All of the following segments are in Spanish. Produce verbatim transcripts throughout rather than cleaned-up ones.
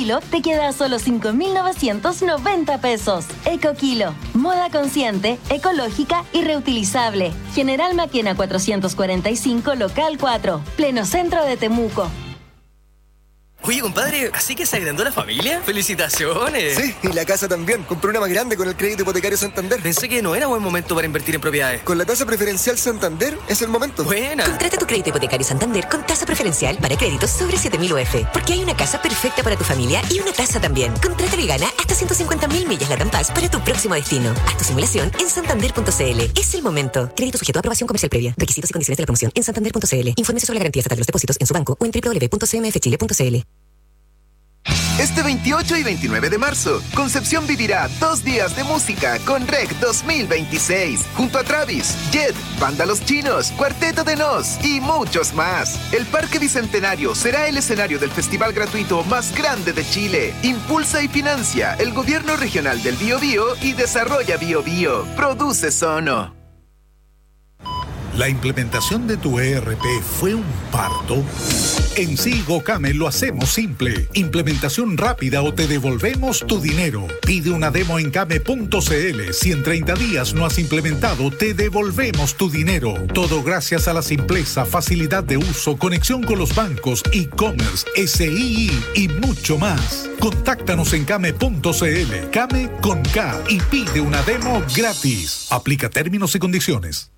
kilo te queda a solo cinco mil novecientos noventa pesos. Ecokilo, moda consciente, ecológica y reutilizable. General Maquena cuatrocientos cuarenta y cinco, local cuatro, pleno centro de Temuco. Oye, compadre, ¿así que se agrandó la familia? ¡Felicitaciones! Sí, y la casa también. Compré una más grande con el crédito hipotecario Santander. Pensé que no era buen momento para invertir en propiedades. Con la tasa preferencial Santander es el momento. ¡Buena! Contrata tu crédito hipotecario Santander con tasa preferencial para créditos sobre siete mil U F. Porque hay una casa perfecta para tu familia y una tasa también. Contrátalo y gana hasta ciento cincuenta mil millas Latam Pass para tu próximo destino. Haz tu simulación en santander punto c l. Es el momento. Crédito sujeto a aprobación comercial previa. Requisitos y condiciones de la promoción en santander punto c l. Infórmese sobre la garantía estatal de los depósitos en su banco o en doble u doble u doble u punto c m f chile punto c l. Este veintiocho y veintinueve de marzo, Concepción vivirá dos días de música con R E C dos mil veintiséis, junto a Travis, Jet, Banda Los Chinos, Cuarteto de Nos y muchos más. El Parque Bicentenario será el escenario del festival gratuito más grande de Chile. Impulsa y financia el Gobierno Regional del Biobío y desarrolla Biobío. Produce Sono. ¿La implementación de tu E R P fue un parto? En Sigo Came lo hacemos simple. Implementación rápida o te devolvemos tu dinero. Pide una demo en came punto c l. Si en treinta días no has implementado, te devolvemos tu dinero. Todo gracias a la simpleza, facilidad de uso, conexión con los bancos, e-commerce, S I I y mucho más. Contáctanos en came punto c l. Came con K y pide una demo gratis. Aplica términos y condiciones.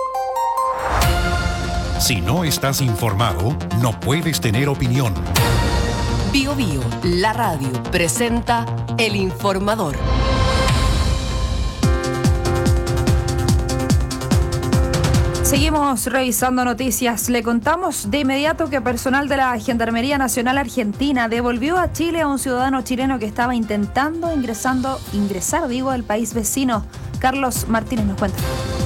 Si no estás informado, no puedes tener opinión. Bio Bio, la radio, presenta El Informador. Seguimos revisando noticias. Le contamos de inmediato que personal de la Gendarmería Nacional Argentina devolvió a Chile a un ciudadano chileno que estaba intentando ingresando, ingresar, digo, al país vecino. Carlos Martínez nos cuenta.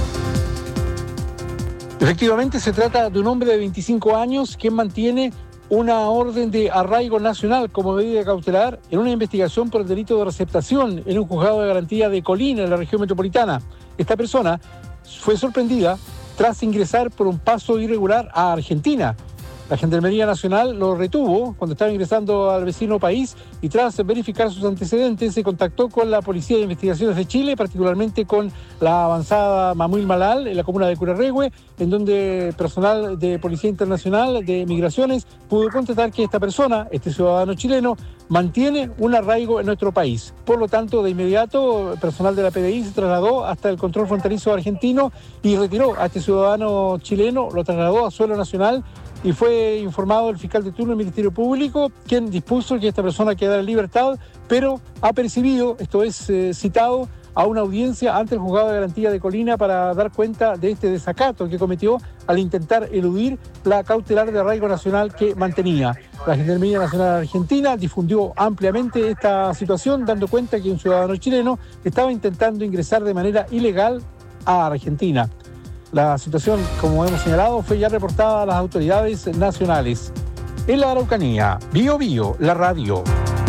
Efectivamente, se trata de un hombre de veinticinco años que mantiene una orden de arraigo nacional como medida cautelar en una investigación por el delito de receptación en un juzgado de garantía de Colina, en la región metropolitana. Esta persona fue sorprendida tras ingresar por un paso irregular a Argentina. La Gendarmería Nacional lo retuvo cuando estaba ingresando al vecino país y tras verificar sus antecedentes se contactó con la Policía de Investigaciones de Chile, particularmente con la avanzada Mamuil Malal en la comuna de Curarrehue, en donde personal de Policía Internacional de Migraciones pudo constatar que esta persona, este ciudadano chileno, mantiene un arraigo en nuestro país. Por lo tanto, de inmediato, el personal de la P D I se trasladó hasta el control fronterizo argentino y retiró a este ciudadano chileno, lo trasladó a suelo nacional y fue informado el fiscal de turno del Ministerio Público, quien dispuso que esta persona quedara en libertad, pero ha percibido, esto es eh, citado, a una audiencia ante el Juzgado de Garantía de Colina para dar cuenta de este desacato que cometió al intentar eludir la cautelar de arraigo nacional que mantenía. La Gendarmería Nacional Argentina difundió ampliamente esta situación, dando cuenta que un ciudadano chileno estaba intentando ingresar de manera ilegal a Argentina. La situación, como hemos señalado, fue ya reportada a las autoridades nacionales. En la Araucanía, Bio Bio, la radio.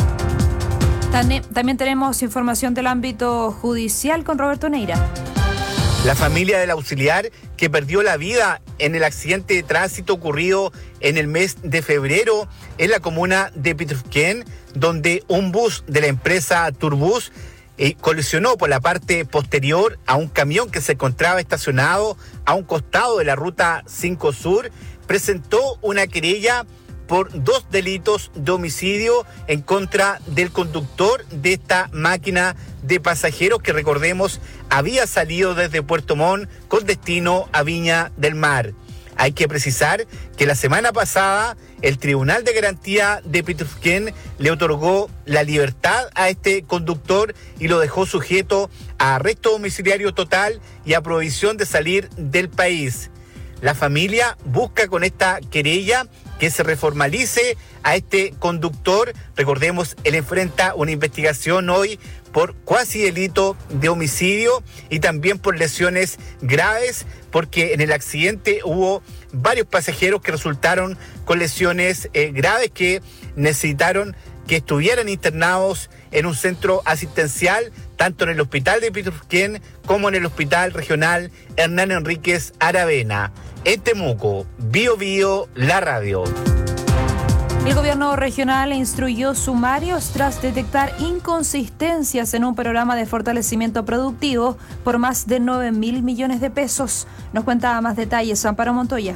También tenemos información del ámbito judicial con Roberto Neira. La familia del auxiliar que perdió la vida en el accidente de tránsito ocurrido en el mes de febrero en la comuna de Pitrufquén, donde un bus de la empresa Turbus eh, colisionó por la parte posterior a un camión que se encontraba estacionado a un costado de la ruta cinco Sur, presentó una querella por dos delitos de homicidio en contra del conductor de esta máquina de pasajeros que, recordemos, había salido desde Puerto Montt con destino a Viña del Mar. Hay que precisar que la semana pasada el Tribunal de Garantía de Pitrufquén le otorgó la libertad a este conductor y lo dejó sujeto a arresto domiciliario total y a prohibición de salir del país. La familia busca con esta querella que se reformalice a este conductor. Recordemos, él enfrenta una investigación hoy por cuasi delito de homicidio y también por lesiones graves, porque en el accidente hubo varios pasajeros que resultaron con lesiones eh, graves que necesitaron que estuvieran internados en un centro asistencial, tanto en el hospital de Pitrufquén como en el hospital regional Hernán Enríquez Aravena. En Temuco, Bio Bio, la radio. El gobierno regional instruyó sumarios tras detectar inconsistencias en un programa de fortalecimiento productivo por más de nueve mil millones de pesos. Nos cuenta más detalles Amparo Montoya.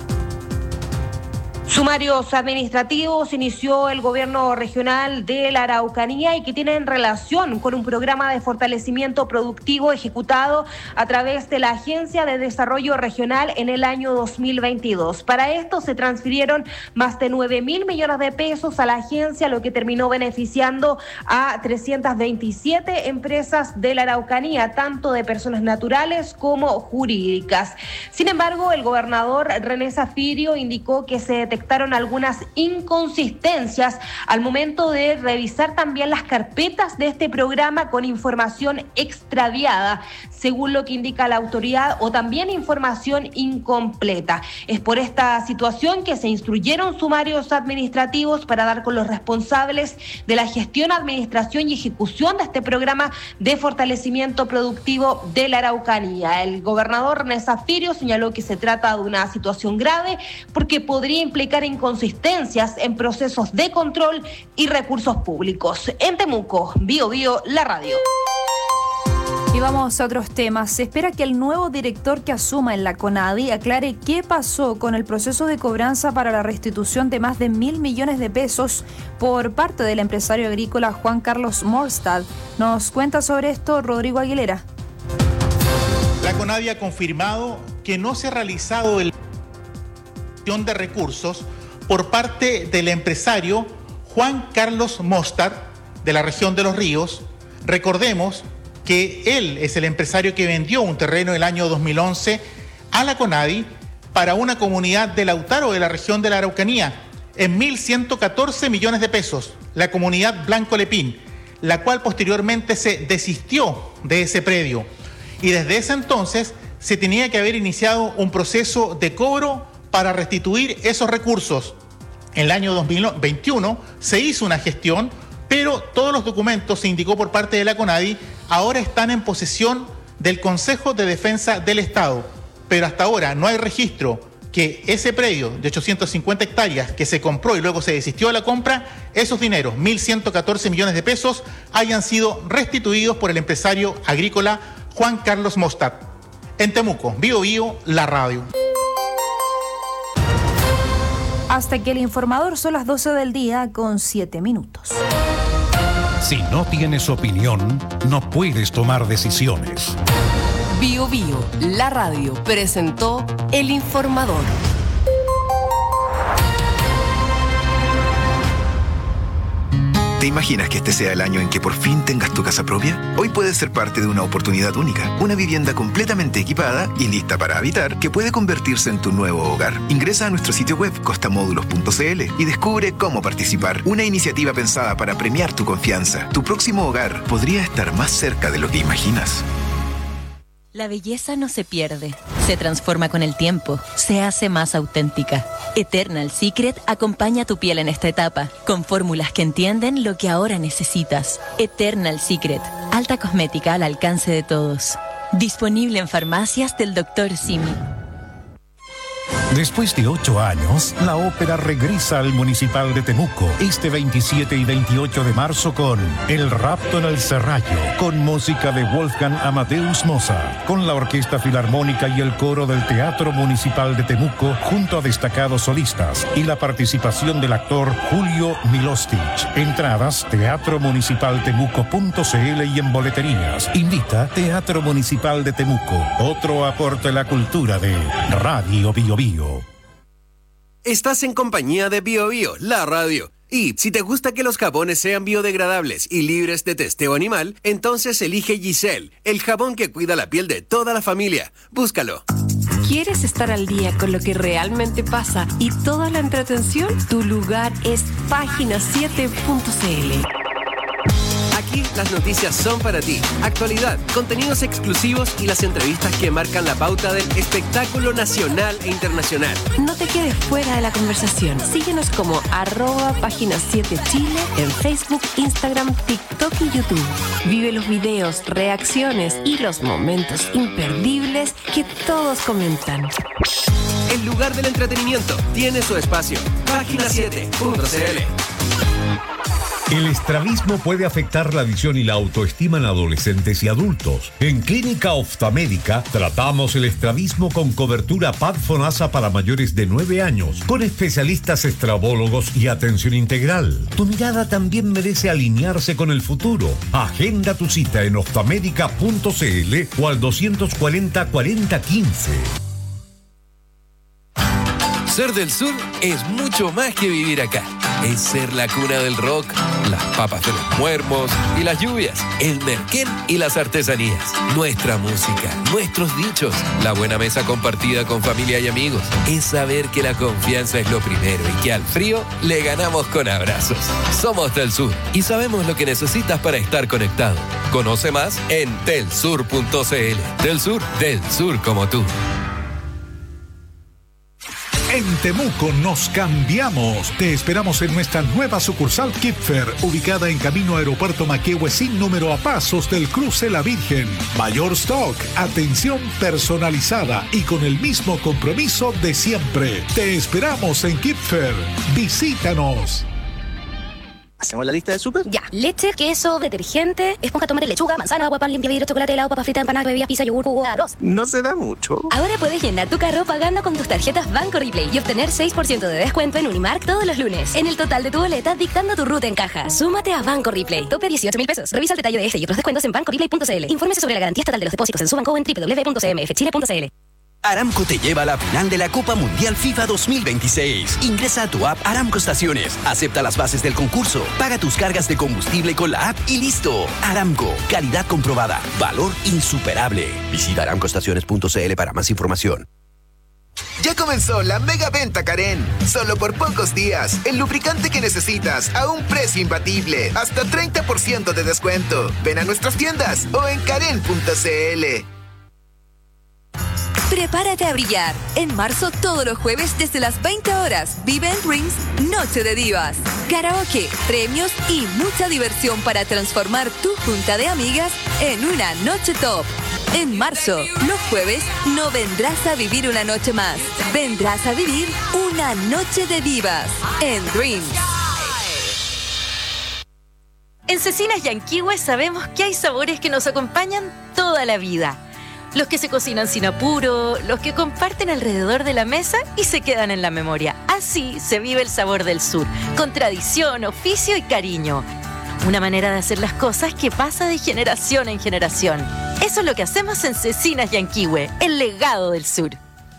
Sumarios administrativos inició el gobierno regional de la Araucanía y que tienen relación con un programa de fortalecimiento productivo ejecutado a través de la Agencia de Desarrollo Regional en el año dos mil veintidós. Para esto se transfirieron más de nueve mil millones de pesos a la agencia, lo que terminó beneficiando a trescientas veintisiete empresas de la Araucanía, tanto de personas naturales como jurídicas. Sin embargo, el gobernador René Zafirio indicó que se detectaron algunas inconsistencias al momento de revisar también las carpetas de este programa con información extraviada, según lo que indica la autoridad, o también información incompleta. Es por esta situación que se instruyeron sumarios administrativos para dar con los responsables de la gestión, administración y ejecución de este programa de fortalecimiento productivo de la Araucanía. El gobernador René Zafirio señaló que se trata de una situación grave porque podría implicar inconsistencias en procesos de control y recursos públicos. En Temuco, Bio Bio, la radio. Y vamos a otros temas. Se espera que el nuevo director que asuma en la CONADI aclare qué pasó con el proceso de cobranza para la restitución de más de mil millones de pesos por parte del empresario agrícola Juan Carlos Morstad. Nos cuenta sobre esto Rodrigo Aguilera. La CONADI ha confirmado que no se ha realizado el de recursos por parte del empresario Juan Carlos Morstad de la región de Los Ríos. Recordemos que él es el empresario que vendió un terreno el año dos mil once a la CONADI para una comunidad de Lautaro de la región de la Araucanía en mil ciento catorce millones de pesos, la comunidad Blanco Lepín, la cual posteriormente se desistió de ese predio. Y desde ese entonces se tenía que haber iniciado un proceso de cobro para restituir esos recursos. En el año dos mil veintiuno se hizo una gestión, pero todos los documentos, se indicó por parte de la CONADI, ahora están en posesión del Consejo de Defensa del Estado. Pero hasta ahora no hay registro que ese predio de ochocientas cincuenta hectáreas que se compró y luego se desistió de la compra, esos dineros, mil ciento catorce millones de pesos, hayan sido restituidos por el empresario agrícola Juan Carlos Morstad. En Temuco, Bio Bio, la radio. Hasta que el informador son las doce del día con siete minutos. Si no tienes opinión, no puedes tomar decisiones. Bio Bio, la radio, presentó El Informador. ¿Te imaginas que este sea el año en que por fin tengas tu casa propia? Hoy puedes ser parte de una oportunidad única, una vivienda completamente equipada y lista para habitar que puede convertirse en tu nuevo hogar. Ingresa a nuestro sitio web costamódulos punto c l y descubre cómo participar. Una iniciativa pensada para premiar tu confianza. Tu próximo hogar podría estar más cerca de lo que imaginas. La belleza no se pierde, se transforma con el tiempo, se hace más auténtica. Eternal Secret acompaña tu piel en esta etapa, con fórmulas que entienden lo que ahora necesitas. Eternal Secret, alta cosmética al alcance de todos. Disponible en farmacias del doctor Simi. Después de ocho años, la ópera regresa al Municipal de Temuco este veintisiete y veintiocho de marzo con El Rapto en el Serrallo, con música de Wolfgang Amadeus Mozart, con la Orquesta Filarmónica y el coro del Teatro Municipal de Temuco, junto a destacados solistas, y la participación del actor Julio Milostich. Entradas, teatro municipal temuco punto c l y en boleterías. Invita Teatro Municipal de Temuco, otro aporte a la cultura de Radio Bio Bio. Estás en compañía de Bio Bio, la radio. Y si te gusta que los jabones sean biodegradables y libres de testeo animal, entonces elige Giselle, el jabón que cuida la piel de toda la familia. Búscalo. ¿Quieres estar al día con lo que realmente pasa y toda la entretención? Tu lugar es página siete punto c l. Aquí las noticias son para ti. Actualidad, contenidos exclusivos y las entrevistas que marcan la pauta del espectáculo nacional e internacional. No te quedes fuera de la conversación. Síguenos como arroba página siete Chile en Facebook, Instagram, TikTok y YouTube. Vive los videos, reacciones y los momentos imperdibles que todos comentan. El lugar del entretenimiento tiene su espacio. página siete punto c l. El estrabismo puede afectar la visión y la autoestima en adolescentes y adultos. En Clínica Oftalmédica tratamos el estrabismo con cobertura P A D FONASA para mayores de nueve años, con especialistas estrabólogos y atención integral. Tu mirada también merece alinearse con el futuro. Agenda tu cita en oftalmédica punto c l o al doscientos cuarenta, cuarenta quince. Ser del sur es mucho más que vivir acá. Es ser la cuna del rock, las papas de los muermos y las lluvias, el merquén y las artesanías, nuestra música, nuestros dichos, la buena mesa compartida con familia y amigos. Es saber que la confianza es lo primero y que al frío le ganamos con abrazos. Somos del sur y sabemos lo que necesitas para estar conectado. Conoce más en telsur punto c l. Del sur, del sur como tú. En Temuco nos cambiamos. Te esperamos en nuestra nueva sucursal Kipfer, ubicada en camino Aeropuerto Maquehue sin número a pasos del cruce La Virgen. Mayor stock, atención personalizada y con el mismo compromiso de siempre. Te esperamos en Kipfer. Visítanos. ¿Hacemos la lista de súper? Ya. Leche, queso, detergente, esponja, tomate, lechuga, manzana, agua, pan, limpia vidrio, chocolate, helado, papa frita, empanada, bebida, pizza, yogur, jugo, arroz. No se da mucho. Ahora puedes llenar tu carro pagando con tus tarjetas Banco Replay y obtener seis por ciento de descuento en Unimark todos los lunes. En el total de tu boleta, dictando tu ruta en caja. Súmate a Banco Replay. Tope dieciocho mil pesos. Revisa el detalle de este y otros descuentos en banco replay punto c l. Infórmese sobre la garantía estatal de los depósitos en su banco en doble u doble u doble u punto c m f chile punto c l. Aramco te lleva a la final de la Copa Mundial FIFA dos mil veintiséis. Ingresa a tu app Aramco Estaciones, acepta las bases del concurso, paga tus cargas de combustible con la app y listo. Aramco, calidad comprobada, valor insuperable. Visita aramco estaciones punto c l para más información. Ya comenzó la mega venta Karen. Solo por pocos días, el lubricante que necesitas a un precio imbatible. Hasta treinta por ciento de descuento. Ven a nuestras tiendas o en karen punto c l. Prepárate a brillar. En marzo, todos los jueves, desde las veinte horas, vive en Dreams Noche de Divas. Karaoke, premios y mucha diversión para transformar tu junta de amigas en una noche top. En marzo, los jueves, no vendrás a vivir una noche más. Vendrás a vivir una noche de divas en Dreams. En Cecinas Yanquihue sabemos que hay sabores que nos acompañan toda la vida. Los que se cocinan sin apuro, los que comparten alrededor de la mesa y se quedan en la memoria. Así se vive el sabor del sur, con tradición, oficio y cariño. Una manera de hacer las cosas que pasa de generación en generación. Eso es lo que hacemos en Cecinas Yanquihue, el legado del sur.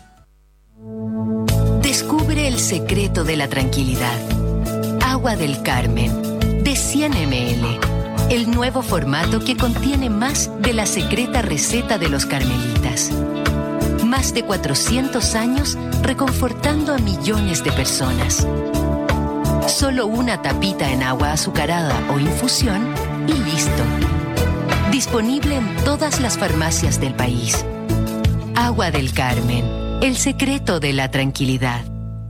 Descubre el secreto de la tranquilidad. Agua del Carmen, de cien mililitros. El nuevo formato que contiene más de la secreta receta de los carmelitas. Más de cuatrocientos años reconfortando a millones de personas. Solo una tapita en agua azucarada o infusión y listo. Disponible en todas las farmacias del país. Agua del Carmen, el secreto de la tranquilidad.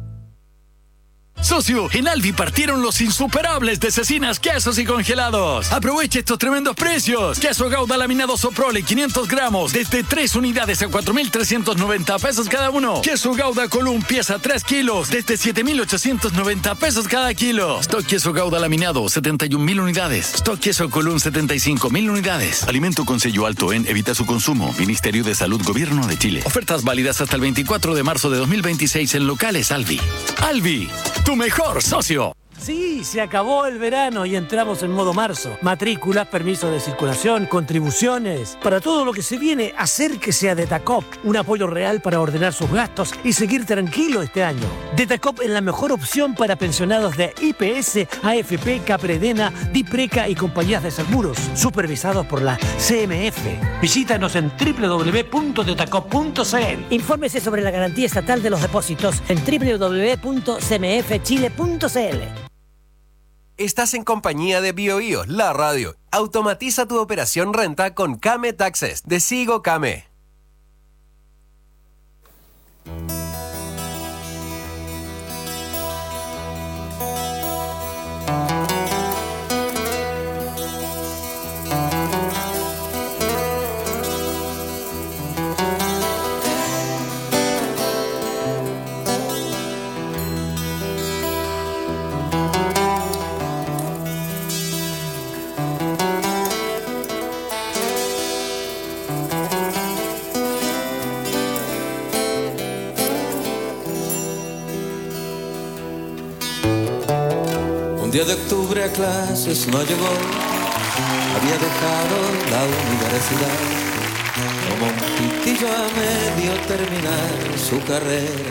Socio, en Alvi partieron los insuperables de Cecinas Quesos y Congelados. Aproveche estos tremendos precios. Queso Gouda laminado Soprole quinientos gramos desde tres unidades a cuatro mil trescientos noventa pesos cada uno. Queso Gouda Column pieza tres kilos desde siete mil ochocientos noventa pesos cada kilo. Stock queso Gouda laminado setenta y un mil unidades. Stock queso Column setenta y cinco mil unidades. Alimento con sello alto en Evita su consumo. Ministerio de Salud Gobierno de Chile. Ofertas válidas hasta el veinticuatro de marzo de dos mil veintiséis en locales Alvi. Alvi, tu mejor socio. Sí, se acabó el verano y entramos en modo marzo. Matrículas, permisos de circulación, contribuciones. Para todo lo que se viene, acérquese a Detacop. Un apoyo real para ordenar sus gastos y seguir tranquilo este año. Detacop es la mejor opción para pensionados de I P S, A F P, Capredena, Dipreca y compañías de seguros. Supervisados por la C M F. Visítanos en doble u doble u doble u punto detacop punto c l. Infórmese sobre la garantía estatal de los depósitos en doble u doble u doble u punto c m f chile punto c l. Estás en compañía de BioBio, la radio. Automatiza tu operación renta con Kame Taxes de Sigo Kame. Un día de octubre a clases no llegó, había dejado la universidad, como un pitillo a medio terminar su carrera,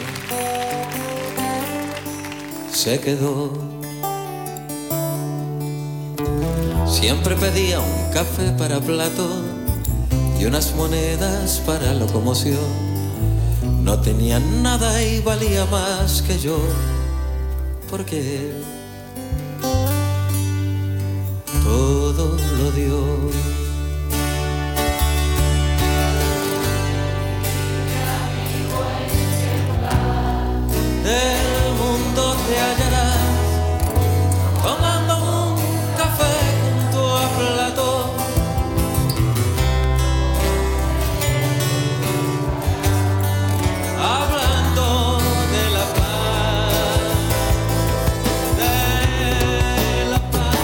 se quedó. Siempre pedía un café para plato y unas monedas para locomoción. No tenía nada y valía más que yo, porque él todo lo dio. Del mundo te hallarás tomando un café junto a Platón, hablando de la paz, de la paz.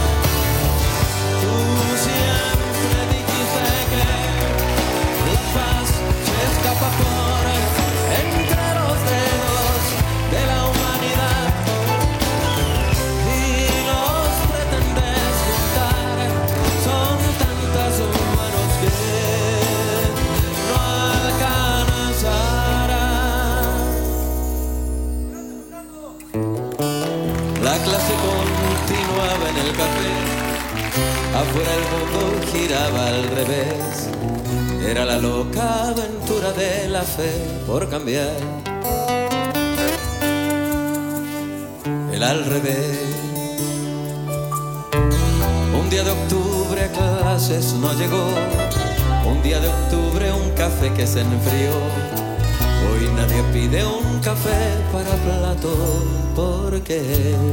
Tú siempre dijiste que la paz se escapa por entre los dedos de la humanidad y los pretendes juntar. Son tantas manos que no alcanzarán. La clase continuaba en el café, afuera el mundo giraba al revés. Era la loca aventura de la fe por cambiar el al revés. Un día de octubre a clases no llegó, un día de octubre un café que se enfrió. Hoy nadie pide un café para Platón, porque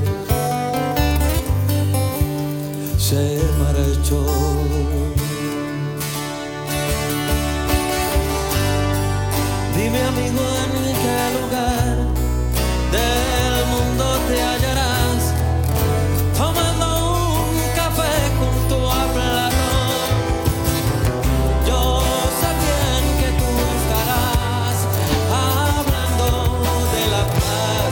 se marchó. Dime, amigo, en qué lugar del mundo te hallarás tomando un café junto a Platón. Yo sé bien que tú estarás hablando de la paz,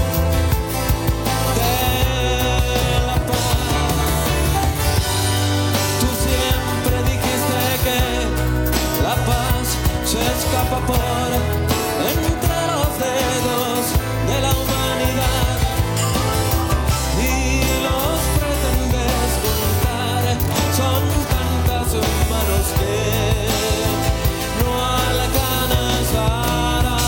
de la paz. Tú siempre dijiste que la paz se escapa por entre los dedos de la humanidad y los pretendes juntar. Son tantas manos que no alcanzarán.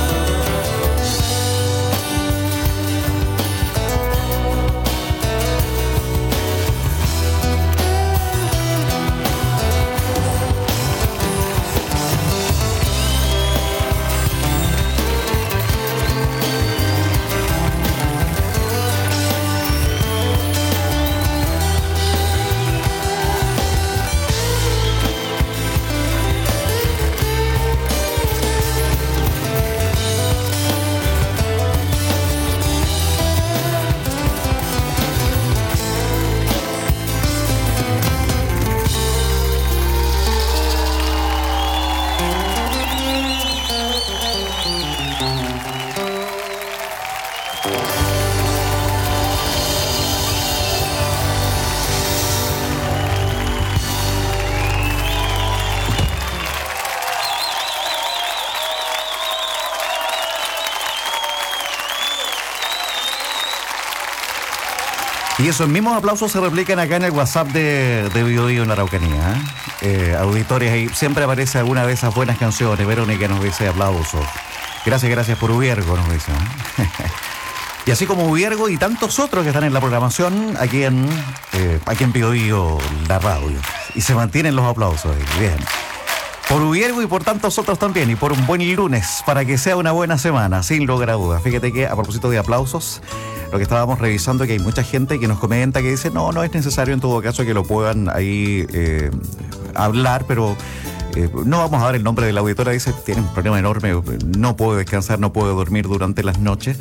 Y esos mismos aplausos se replican acá en el WhatsApp de, de BioBio en la Araucanía. ¿eh? Eh, auditores, ahí siempre aparece alguna de esas buenas canciones. Verónica nos dice aplausos. Gracias, gracias por Ubiergo, nos dice. ¿eh? Y así como Ubiergo y tantos otros que están en la programación aquí en, eh, aquí en Bío Bío, la radio. Y se mantienen los aplausos. Bien. Por Ubiergo y por tantos otros también. Y por un buen lunes, para que sea una buena semana, sin lugar a dudas. Fíjate que a propósito de aplausos, lo que estábamos revisando, que hay mucha gente que nos comenta, que dice, no, no es necesario en todo caso que lo puedan ahí eh, hablar, pero... Eh, no vamos a dar el nombre de la auditora, dice, tiene un problema enorme, no puedo descansar, no puedo dormir durante las noches.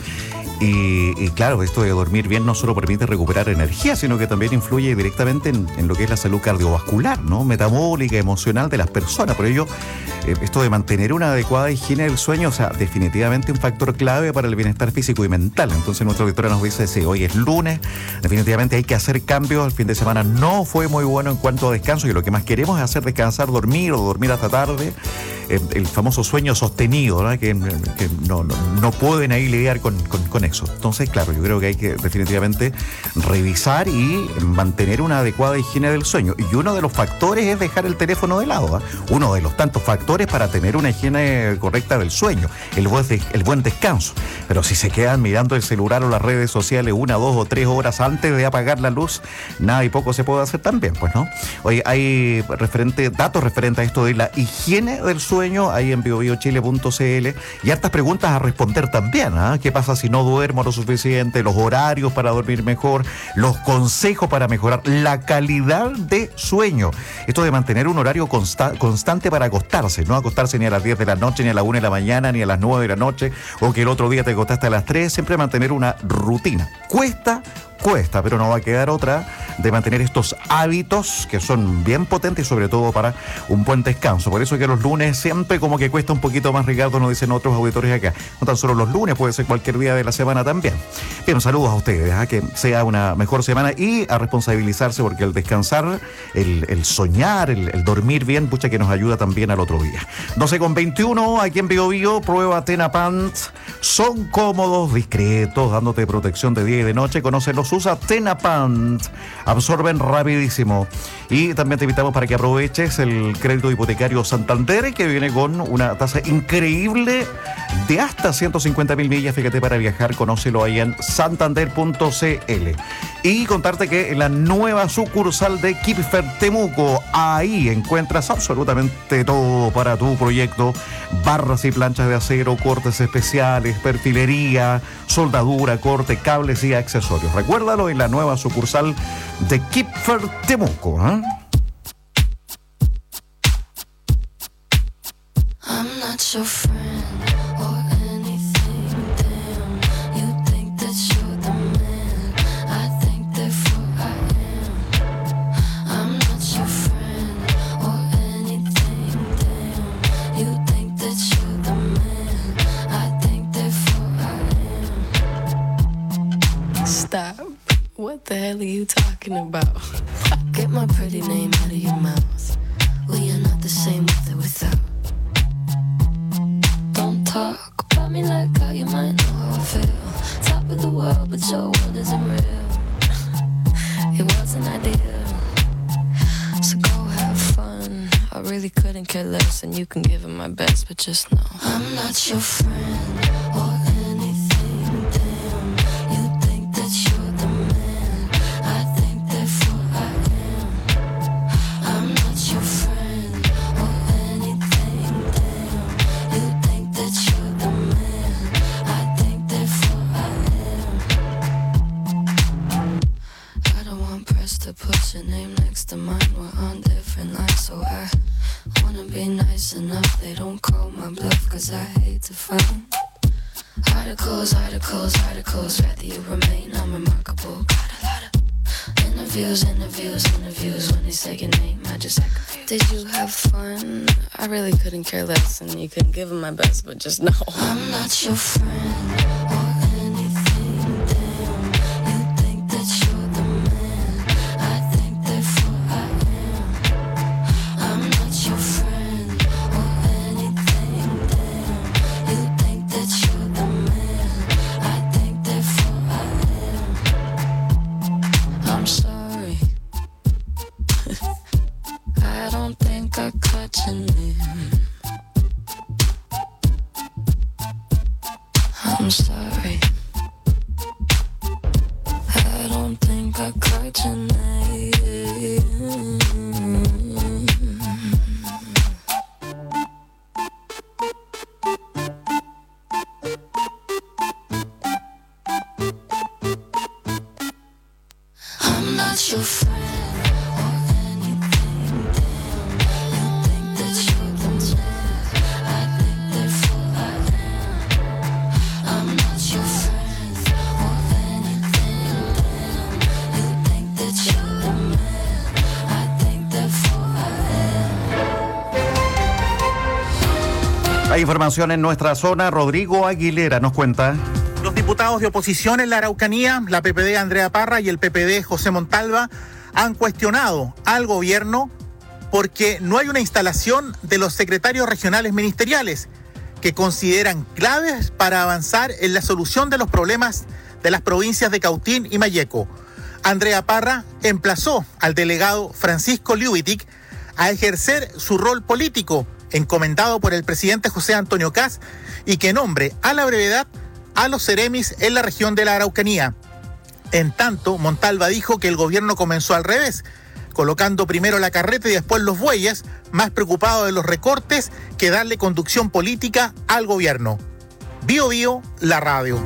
Y, y claro, esto de dormir bien no solo permite recuperar energía, sino que también influye directamente en, en lo que es la salud cardiovascular, ¿no? Metabólica, emocional de las personas. Por ello, eh, esto de mantener una adecuada higiene del sueño, o sea, definitivamente un factor clave para el bienestar físico y mental. Entonces nuestra auditora nos dice, sí, hoy es lunes, definitivamente hay que hacer cambios. El fin de semana no fue muy bueno en cuanto a descanso y lo que más queremos es hacer descansar, dormir o dormir hasta tarde. Eh, el famoso sueño sostenido, ¿no? que, que no, no, no pueden ahí lidiar con, con, con eso. Entonces, claro, yo creo que hay que definitivamente revisar y mantener una adecuada higiene del sueño. Y uno de los factores es dejar el teléfono de lado, ¿eh? Uno de los tantos factores para tener una higiene correcta del sueño, el buen, el buen descanso. Pero si se quedan mirando el celular o las redes sociales una, dos o tres horas antes de apagar la luz, nada y poco se puede hacer también, pues, ¿no? Oye, hay referente, datos referentes a esto de la higiene del sueño ahí en bio bio chile punto c l y hartas preguntas a responder también, ¿eh? ¿Qué pasa si no duermo lo suficiente? Los horarios para dormir mejor, los consejos para mejorar la calidad de sueño. Esto de mantener un horario consta- constante para acostarse, no acostarse ni a las diez de la noche, ni a la una de la mañana, ni a las nueve de la noche, o que el otro día te acostaste a las tres, siempre mantener una rutina. Cuesta Cuesta, pero no va a quedar otra de mantener estos hábitos que son bien potentes y sobre todo para un buen descanso. Por eso que los lunes siempre como que cuesta un poquito más, Ricardo, nos dicen otros auditores acá. No tan solo los lunes, puede ser cualquier día de la semana también. Bien, saludos a ustedes, ¿eh? Que sea una mejor semana y a responsabilizarse porque el descansar, el, el soñar, el, el dormir bien, pucha que nos ayuda también al otro día. doce con veintiuno, aquí en Bío Bío, prueba Tena Pants. Son cómodos, discretos, dándote protección de día y de noche. Conócelos. Usa Tena Pants, absorben rapidísimo. Y también te invitamos para que aproveches el crédito hipotecario Santander, que viene con una tasa increíble de hasta ciento cincuenta mil millas. Fíjate, para viajar, conócelo ahí en santander punto c l. Y contarte que en la nueva sucursal de Kipfer Temuco, ahí encuentras absolutamente todo para tu proyecto: barras y planchas de acero, cortes especiales, perfilería, soldadura, corte, cables y accesorios. Recuérdalo en la nueva sucursal de Kipfer Temuco, ¿eh? I'm not your friend or anything, damn. You think that you're the man, I think therefore I am. I'm not your friend or anything, damn. You think that you're the man, I think therefore I am. Stop. What the hell are you talking about? Get my pretty name out of your mouth. We are not the same with or without. Don't talk about me like how you might know how I feel. Top of the world, but your world isn't real. It wasn't ideal. So go have fun. I really couldn't care less, and you can give it my best, but just know I'm not your friend or anything, damn. You think that you're the man, I think therefore I am. I'm not your friend or anything, damn. You think that you're the man, I think therefore I am. I don't want press to put your name next to mine. We're on different lines, so I wanna be nice enough they don't call my bluff, cause I hate to find articles, articles, articles. Rather you remain unremarkable. Got a lot of interviews, interviews, interviews. When they say your name, I just act confused. Did you have fun? I really couldn't care less, and you couldn't give them my best, but just know I'm not your friend or anything, damn. You think that you're the man, I think therefore I am. I'm not your friend or anything, damn. You think that you're the man, I think therefore I am. I'm sorry. I don't think I caught your name. I'm sorry. Hay información en nuestra zona. Rodrigo Aguilera nos cuenta. Los diputados de oposición en la Araucanía, la P P D Andrea Parra y el P P D José Montalva, han cuestionado al gobierno porque no hay una instalación de los secretarios regionales ministeriales que consideran claves para avanzar en la solución de los problemas de las provincias de Cautín y Malleco. Andrea Parra emplazó al delegado Francisco Liubitic a ejercer su rol político encomendado por el presidente José Antonio Kast y que nombre a la brevedad a los seremis en la región de la Araucanía. En tanto, Montalva dijo que el gobierno comenzó al revés, colocando primero la carreta y después los bueyes, más preocupado de los recortes que darle conducción política al gobierno. Bio Bio, la radio.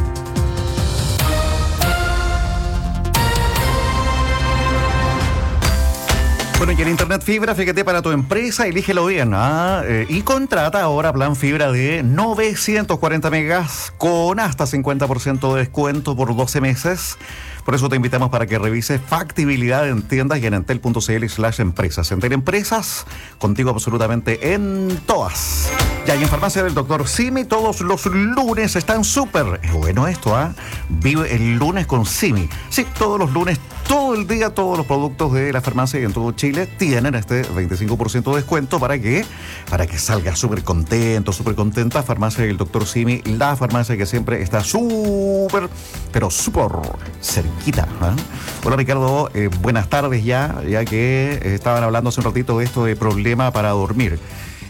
Bueno, y en Internet Fibra, fíjate, para tu empresa, elígelo bien, ¿ah? Eh, y contrata ahora plan fibra de novecientos cuarenta megas con hasta cincuenta por ciento de descuento por doce meses. Por eso te invitamos para que revises factibilidad en tiendas y en entel.cl slash empresas. Entel Empresas, contigo absolutamente en todas. Ya, y en Farmacia del Doctor Simi, todos los lunes están súper. Es bueno esto, ¿ah? ¿eh? Vive el lunes con Simi. Sí, todos los lunes, todo el día, todos los productos de la farmacia y en todo Chile tienen este veinticinco por ciento de descuento. ¿Para qué? Para que salgas súper contento, súper contenta. Farmacia del Doctor Simi, la farmacia que siempre está súper, pero súper cerquita. ¿eh? Hola Ricardo, eh, buenas tardes ya, ya que eh, estaban hablando hace un ratito de esto de problema para dormir.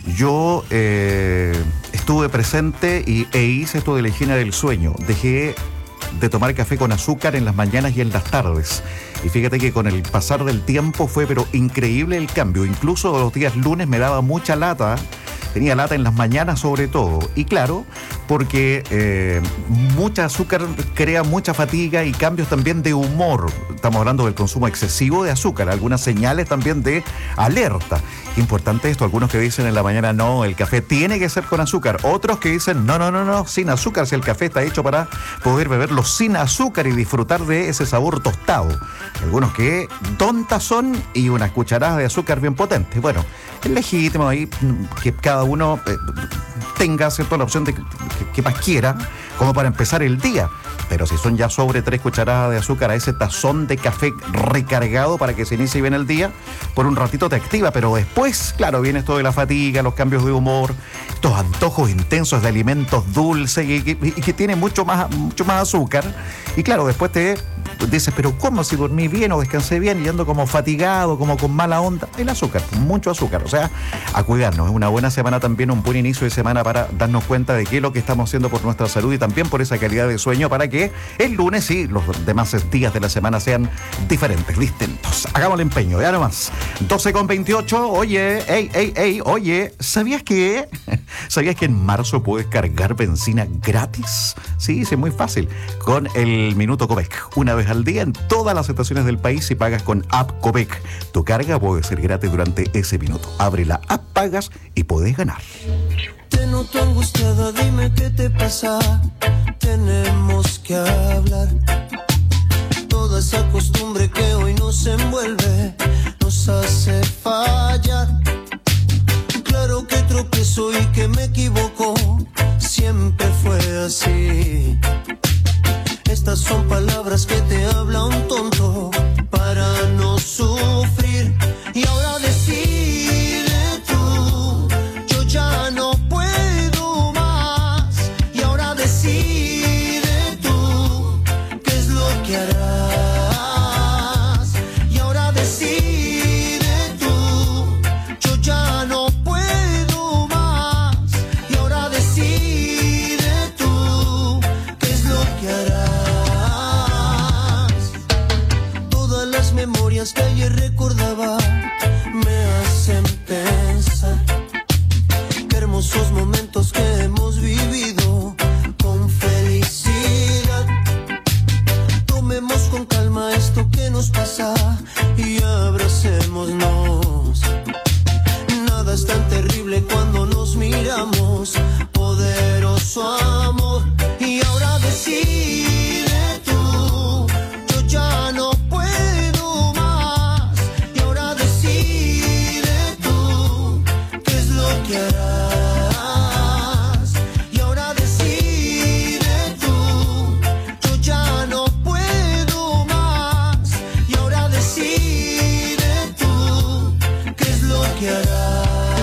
Yo eh, estuve presente y, e hice esto de la higiene del sueño. Dejé de tomar café con azúcar en las mañanas y en las tardes. Y fíjate que con el pasar del tiempo fue pero increíble el cambio. Incluso los días lunes me daba mucha lata. Tenía lata en las mañanas sobre todo. Y claro, porque eh, mucha azúcar crea mucha fatiga y cambios también de humor. Estamos hablando del consumo excesivo de azúcar. Algunas señales también de alerta. Importante esto, algunos que dicen en la mañana no, el café tiene que ser con azúcar. Otros que dicen no, no, no, no, sin azúcar, si el café está hecho para poder beberlo sin azúcar y disfrutar de ese sabor tostado. Algunos que tontas son y unas cucharadas de azúcar bien potentes. Bueno, es legítimo ahí que cada uno eh, tenga, ¿cierto?, la opción de que, que más quiera, como para empezar el día. Pero si son ya sobre tres cucharadas de azúcar a ese tazón de café recargado para que se inicie bien el día, por un ratito te activa, pero después, claro, viene esto de la fatiga, los cambios de humor, estos antojos intensos de alimentos dulces y, y, y que tienen mucho más, mucho más azúcar. Y claro, después te dices, pero ¿cómo si dormí bien o descansé bien y ando como fatigado, como con mala onda? El azúcar, mucho azúcar. O sea, a cuidarnos. Es una buena semana también, un buen inicio de semana para darnos cuenta de qué es lo que estamos haciendo por nuestra salud y también por esa calidad de sueño para que el lunes y los demás días de la semana sean diferentes, distintos. Hagamos el empeño, ya nomás. doce con veintiocho, oye, ey, ey, ey, oye, ¿sabías que? ¿Sabías que en marzo puedes cargar benzina gratis? Sí, sí, muy fácil. Con el Minuto Copec. Una vez al día en todas las estaciones del país si pagas con App Copec. Tu carga puede ser gratis durante ese minuto. Abre la app, pagas y puedes ganar. Te noto angustiada, dime qué te pasa. Tenemos que hablar. Toda esa costumbre que hoy nos envuelve nos hace fallar. Claro que tropiezo y que me equivoco, siempre fue así. Estas son palabras que te habla un tonto para no sufrir. Y ahora decide tú, yo ya no puedo más. Y ahora decide tú, qué es lo que harás. Y ahora decide tú, yo ya no puedo más. Y ahora decide tú, qué es lo que harás. Memorias que ayer recordaba me hacen pensar qué hermosos momentos que hemos vivido con felicidad. Tomemos con calma esto que nos pasa y abracémonos. Nada es tan terrible cuando nos miramos. Poderoso amor. Y ahora decide tú, yo ya no puedo. que harás.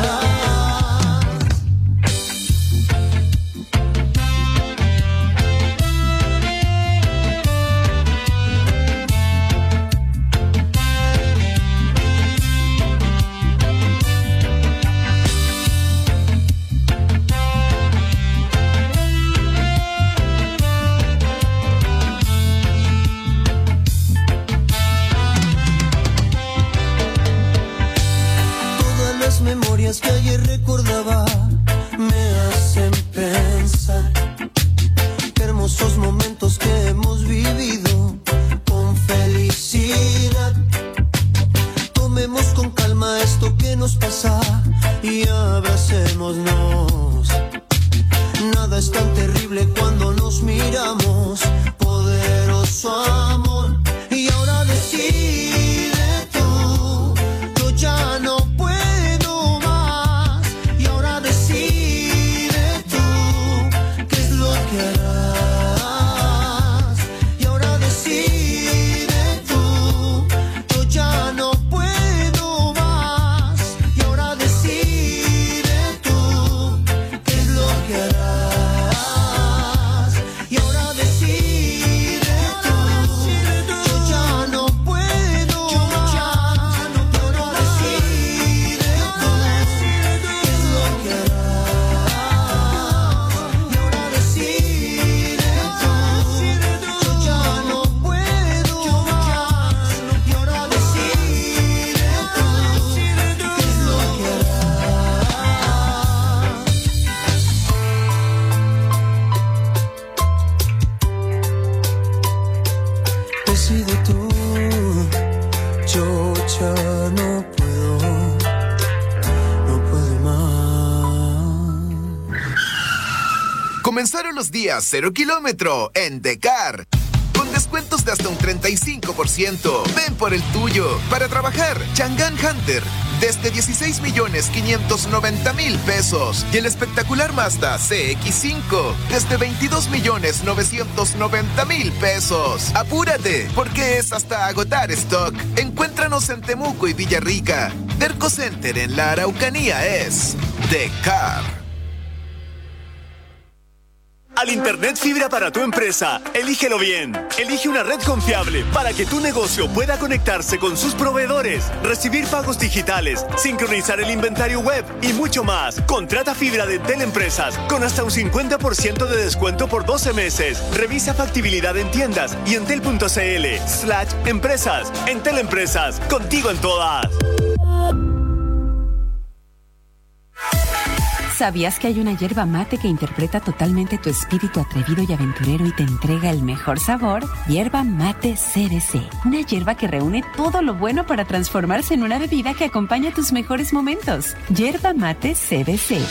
Memorias que ayer recordaba me hacen pensar qué hermosos momentos que hemos vivido con felicidad. Tomemos con calma esto que nos pasa y abracémonos. Nada es tan terrible cuando nos miramos. Poderoso amor. Y ahora decide tú, yo ya no puedo. Comenzaron los días cero kilómetro en Decar. Con descuentos de hasta un treinta y cinco por ciento. Ven por el tuyo. Para trabajar, Chang'an Hunter, desde dieciséis millones quinientos noventa mil pesos. Y el espectacular Mazda C X cinco, desde veintidós millones novecientos noventa mil pesos. Apúrate, porque es hasta agotar stock. Encuéntranos en Temuco y Villarrica. Derco Center en la Araucanía es Decar. Al Internet fibra para tu empresa, elígelo bien. Elige una red confiable para que tu negocio pueda conectarse con sus proveedores, recibir pagos digitales, sincronizar el inventario web y mucho más. Contrata fibra de Entel Empresas con hasta un cincuenta por ciento de descuento por doce meses. Revisa factibilidad en tiendas y entel.cl slash empresas. Entel Empresas, contigo en todas. ¿Sabías que hay una yerba mate que interpreta totalmente tu espíritu atrevido y aventurero y te entrega el mejor sabor? Yerba Mate C B C. Una yerba que reúne todo lo bueno para transformarse en una bebida que acompaña tus mejores momentos. Yerba Mate C B C.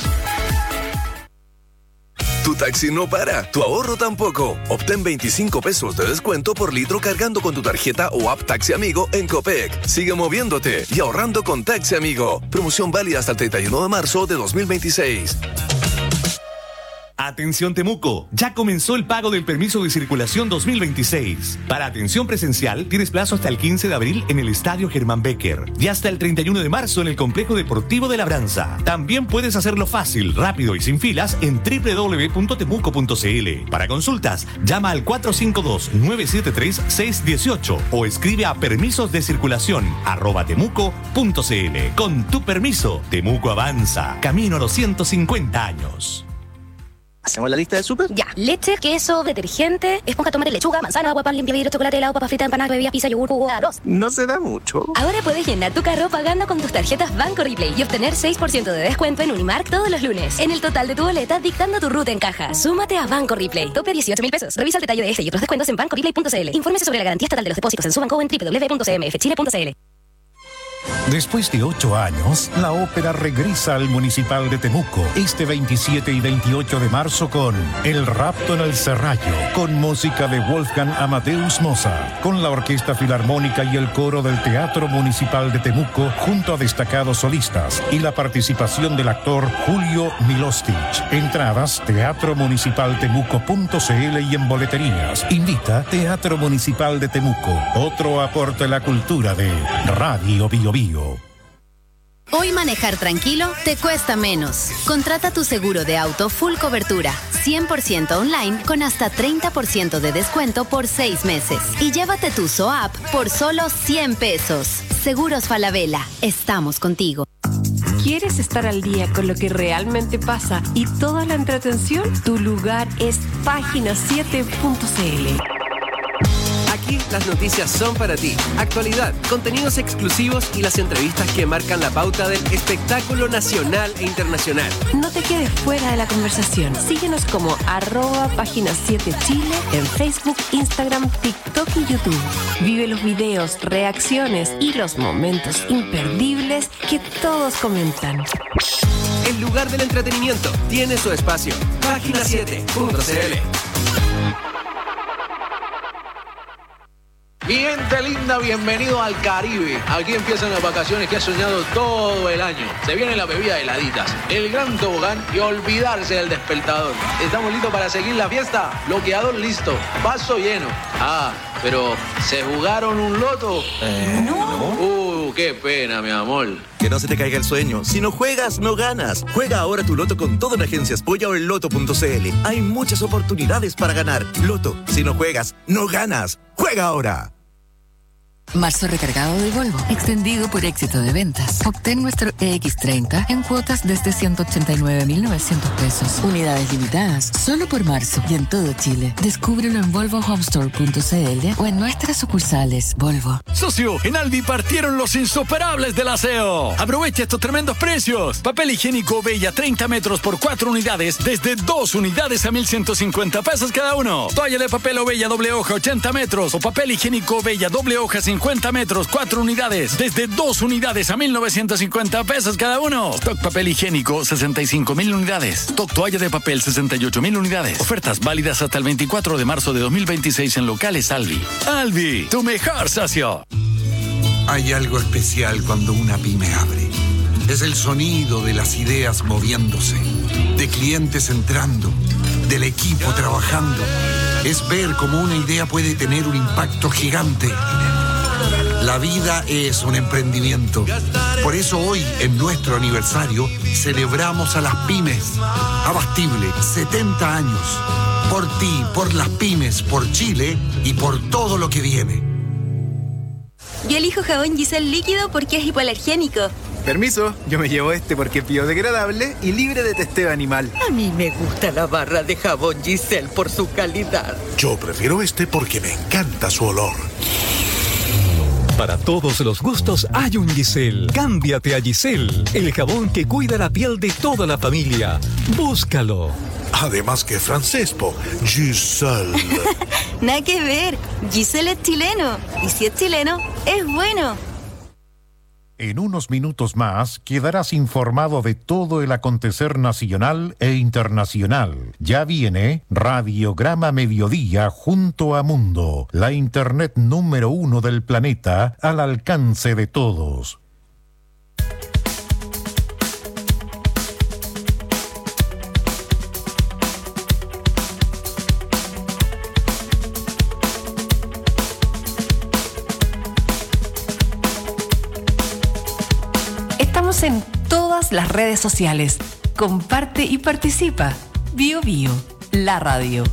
Tu taxi no para, tu ahorro tampoco. Obtén veinticinco pesos de descuento por litro cargando con tu tarjeta o app Taxi Amigo en Copec. Sigue moviéndote y ahorrando con Taxi Amigo. Promoción válida hasta el treinta y uno de marzo de dos mil veintiséis. Atención Temuco, ya comenzó el pago del permiso de circulación dos mil veintiséis. Para atención presencial tienes plazo hasta el quince de abril en el Estadio Germán Becker y hasta el treinta y uno de marzo en el Complejo Deportivo de Labranza. También puedes hacerlo fácil, rápido y sin filas en doble u doble u doble u punto temuco punto c l. Para consultas, llama al cuatro cinco dos, nueve siete tres, seis uno ocho o escribe a permisos de circulación arroba temuco punto c l. Con tu permiso, Temuco avanza, camino a los ciento cincuenta años. ¿Hacemos la lista del súper? Ya. Leche, queso, detergente, esponja, tomate, lechuga, manzana, agua, pan, limpia vidrio, chocolate, helado, papa frita, empanada, bebida, pizza, yogur, jugo, arroz. No se da mucho. Ahora puedes llenar tu carro pagando con tus tarjetas Banco Replay y obtener seis por ciento de descuento en Unimark todos los lunes. En el total de tu boleta, dictando tu ruta en caja. Súmate a Banco Replay. Tope dieciocho mil pesos. Revisa el detalle de este y otros descuentos en banco replay punto c l. Infórmese sobre la garantía estatal de los depósitos en su banco o en doble u doble u doble u punto c m f chile punto c l. Después de ocho años, la ópera regresa al Municipal de Temuco este veintisiete y veintiocho de marzo con El Rapto en el Serrallo, con música de Wolfgang Amadeus Mozart, con la Orquesta Filarmónica y el coro del Teatro Municipal de Temuco, junto a destacados solistas y la participación del actor Julio Milostich. Entradas teatro municipal temuco punto c l y en boleterías. Invita Teatro Municipal de Temuco, otro aporte a la cultura de Radio Bio Bio. Hoy manejar tranquilo te cuesta menos. Contrata tu seguro de auto full cobertura, cien por ciento online con hasta treinta por ciento de descuento por seis meses. Y llévate tu S O A P por solo cien pesos. Seguros Falabella, estamos contigo. ¿Quieres estar al día con lo que realmente pasa y toda la entretención? Tu lugar es página siete punto c l. Aquí las noticias son para ti. Actualidad, contenidos exclusivos y las entrevistas que marcan la pauta del espectáculo nacional e internacional. No te quedes fuera de la conversación. Síguenos como arroba página siete Chile en Facebook, Instagram, TikTok y YouTube. Vive los videos, reacciones y los momentos imperdibles que todos comentan. El lugar del entretenimiento tiene su espacio. página siete punto c l. Mi gente linda, bienvenido al Caribe. Aquí empiezan las vacaciones que has soñado todo el año. Se viene la bebida de heladitas, el gran tobogán y olvidarse del despertador. ¿Estamos listos para seguir la fiesta? Bloqueador listo, vaso lleno. Ah, pero ¿se jugaron un loto? Eh, no. Uh, qué pena, mi amor. Que no se te caiga el sueño. Si no juegas, no ganas. Juega ahora tu loto con todo en Agencias Polla o en loto punto c l. Hay muchas oportunidades para ganar. Loto, si no juegas, no ganas. ¡Juega ahora! Marzo recargado del Volvo, extendido por éxito de ventas. Obtén nuestro E X treinta en cuotas desde ciento ochenta y nueve mil novecientos pesos. Unidades limitadas, solo por marzo y en todo Chile. Descúbrelo en volvo home store punto c l o en nuestras sucursales Volvo. Socio, en Aldi partieron los insuperables del aseo. Aprovecha estos tremendos precios. Papel higiénico Bella treinta metros por cuatro unidades desde dos unidades a mil ciento cincuenta pesos cada uno. Toalla de papel Bella doble hoja ochenta metros o papel higiénico Bella doble hoja cincuenta metros, cuatro unidades, desde dos unidades a mil novecientos cincuenta pesos cada uno. Stock papel higiénico, sesenta y cinco mil unidades. Stock toalla de papel, sesenta y ocho mil unidades. Ofertas válidas hasta el veinticuatro de marzo de dos mil veintiséis en locales Alvi. Alvi, tu mejor socio. Hay algo especial cuando una pyme abre. Es el sonido de las ideas moviéndose, de clientes entrando, del equipo trabajando. Es ver cómo una idea puede tener un impacto gigante. La vida es un emprendimiento. Por eso hoy, en nuestro aniversario, celebramos a las pymes. Abastible, setenta años. Por ti, por las pymes, por Chile y por todo lo que viene. Yo elijo jabón Giselle líquido porque es hipoalergénico. Permiso, yo me llevo este porque es biodegradable y libre de testeo animal. A mí me gusta la barra de jabón Giselle por su calidad. Yo prefiero este porque me encanta su olor. Para todos los gustos hay un Giselle. Cámbiate a Giselle, el jabón que cuida la piel de toda la familia. Búscalo. Además que francés, po. Giselle. Nada que ver. Giselle es chileno. Y si es chileno, es bueno. En unos minutos más quedarás informado de todo el acontecer nacional e internacional. Ya viene Radiograma Mediodía junto a Mundo, la internet número uno del planeta al alcance de todos. En todas las redes sociales. Comparte y participa. Bio Bio, la radio.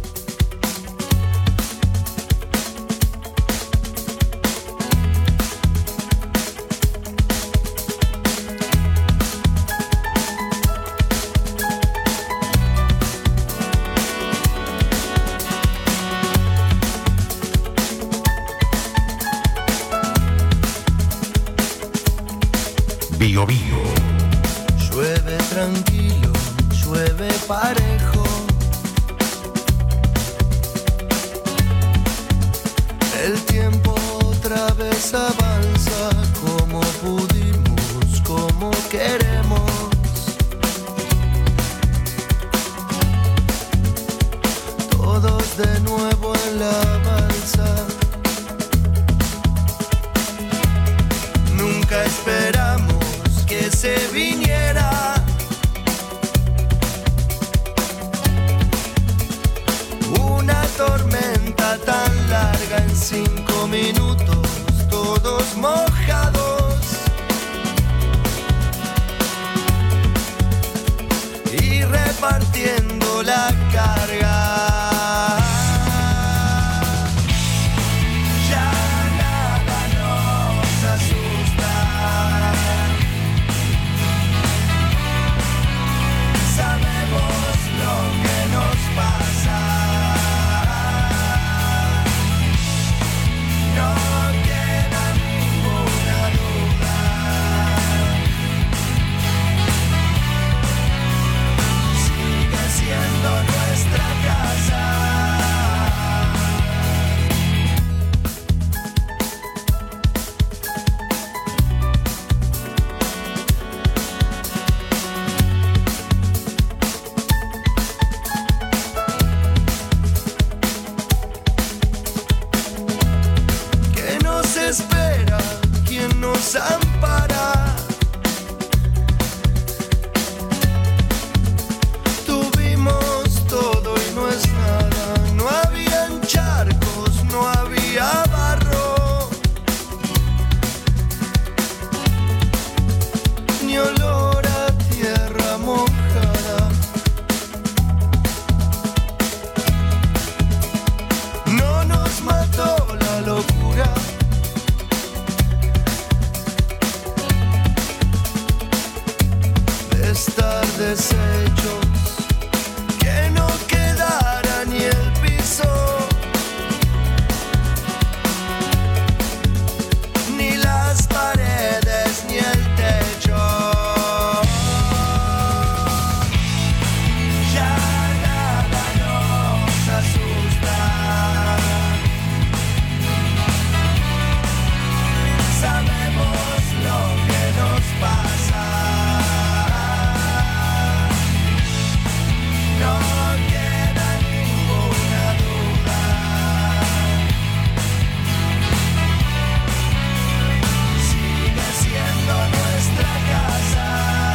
Bio Bio. Llueve tranquilo, llueve parejo. El tiempo otra vez avanza como pudimos, como queremos. Todos de nuevo en la balsa. Nunca esperamos que se viniera una tormenta tan larga en cinco minutos, todos mojados. desechos, que no quedara ni el piso, ni las paredes, ni el techo. Ya nada nos asusta. Sabemos lo que nos pasa. No queda ninguna duda. Sigue siendo nuestra casa.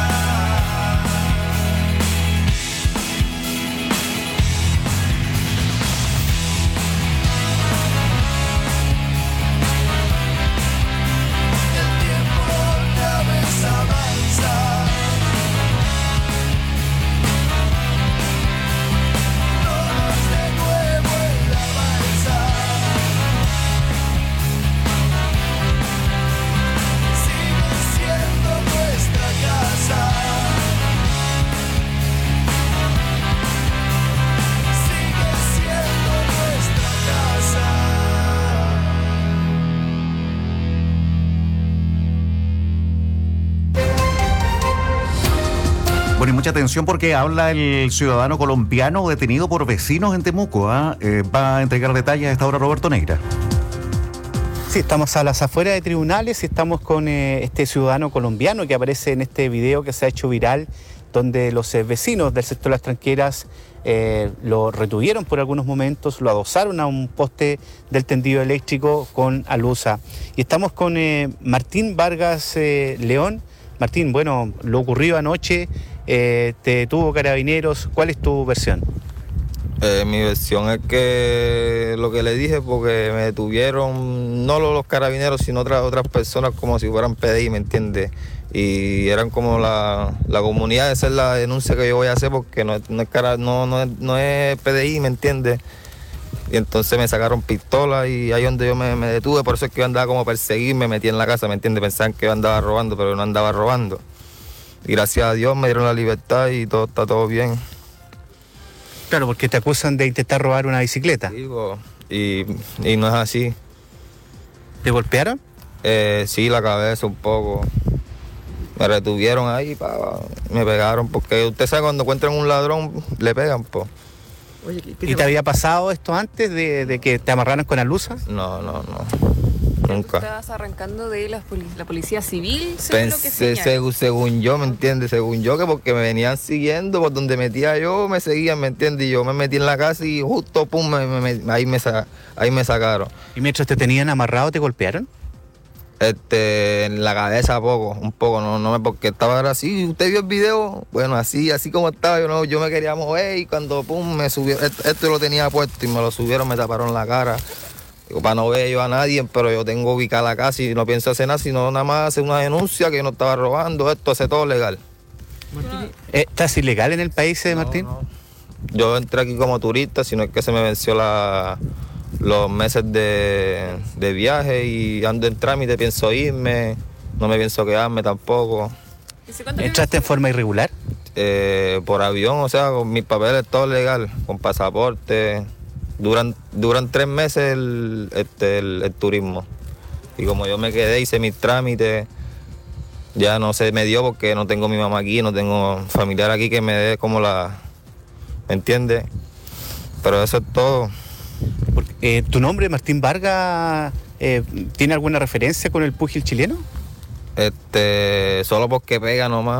El tiempo otra vez avanza. Todos de nuevo en la balsa. Sigue siendo nuestra casa. Sigue siendo nuestra casa. Bueno, y mucha atención porque habla el ciudadano colombiano detenido por vecinos en Temuco. ¿ah? Eh, va a entregar detalles a esta hora Roberto Neira. Sí, estamos a las afueras de tribunales y estamos con eh, este ciudadano colombiano que aparece en este video que se ha hecho viral, donde los eh, vecinos del sector de las tranqueras eh, lo retuvieron por algunos momentos, lo adosaron a un poste del tendido eléctrico con alusa. Y estamos con eh, Martín Vargas eh, León. Martín, bueno, lo ocurrido anoche, eh, te detuvo Carabineros. ¿Cuál es tu versión? Eh, mi versión es que lo que le dije, porque me detuvieron no los carabineros, sino otras otras personas como si fueran P D I, ¿me entiendes? Y eran como la, la comunidad, esa es la denuncia que yo voy a hacer, porque no, no, es, cara, no, no, es, no es P D I, ¿me entiendes? Y entonces me sacaron pistolas y ahí donde yo me, me detuve, por eso es que yo andaba como a perseguir, me metí en la casa, ¿me entiendes? Pensaban que yo andaba robando, pero no andaba robando. Y gracias a Dios me dieron la libertad y todo está todo bien. Claro, porque te acusan de intentar robar una bicicleta. Digo, y, y no es así. ¿Te golpearon? Eh, sí, la cabeza un poco. Me retuvieron ahí, pa, pa, me pegaron, porque usted sabe cuando encuentran un ladrón, le pegan, po. Oye, ¿qué, qué te ¿Y te había pasado esto antes de, de que te amarraran con alusas? No, no, no. Nunca. ¿Estabas arrancando de la, poli la policía civil? Según, Pensé, lo que según, según yo, ¿me entiendes? Según yo, que porque me venían siguiendo, por donde metía yo, me seguían, ¿me entiendes? Y yo me metí en la casa y justo, pum, me, me, ahí, me, ahí me sacaron. ¿Y mientras te tenían amarrado, te golpearon? Este, en la cabeza poco, un poco, no, no me, porque estaba así, ¿usted vio el video? Bueno, así, así como estaba, yo no, yo me quería mover y cuando pum, me subió, esto, esto lo tenía puesto y me lo subieron, me taparon la cara. Digo, para no ver yo a nadie, pero yo tengo ubicada la casa y no pienso hacer nada, sino nada más hacer una denuncia que yo no estaba robando, esto hace todo legal. ¿Estás ilegal en el país, eh, Martín? No, no. Yo entré aquí como turista, sino es que se me venció la... los meses de, de viaje y ando en trámite, pienso irme, no me pienso quedarme tampoco. ¿Entraste en forma irregular? Eh, por avión, o sea, con mis papeles todo legal, con pasaporte. Duran, duran tres meses el, este, el, el turismo. Y como yo me quedé, hice mis trámites, ya no se me dio porque no tengo mi mamá aquí, no tengo familiar aquí que me dé como la... ¿Me entiendes? Pero eso es todo. Porque, eh, ¿Tu nombre, Martín Vargas, eh, tiene alguna referencia con el púgil chileno? Este, solo porque pega nomás.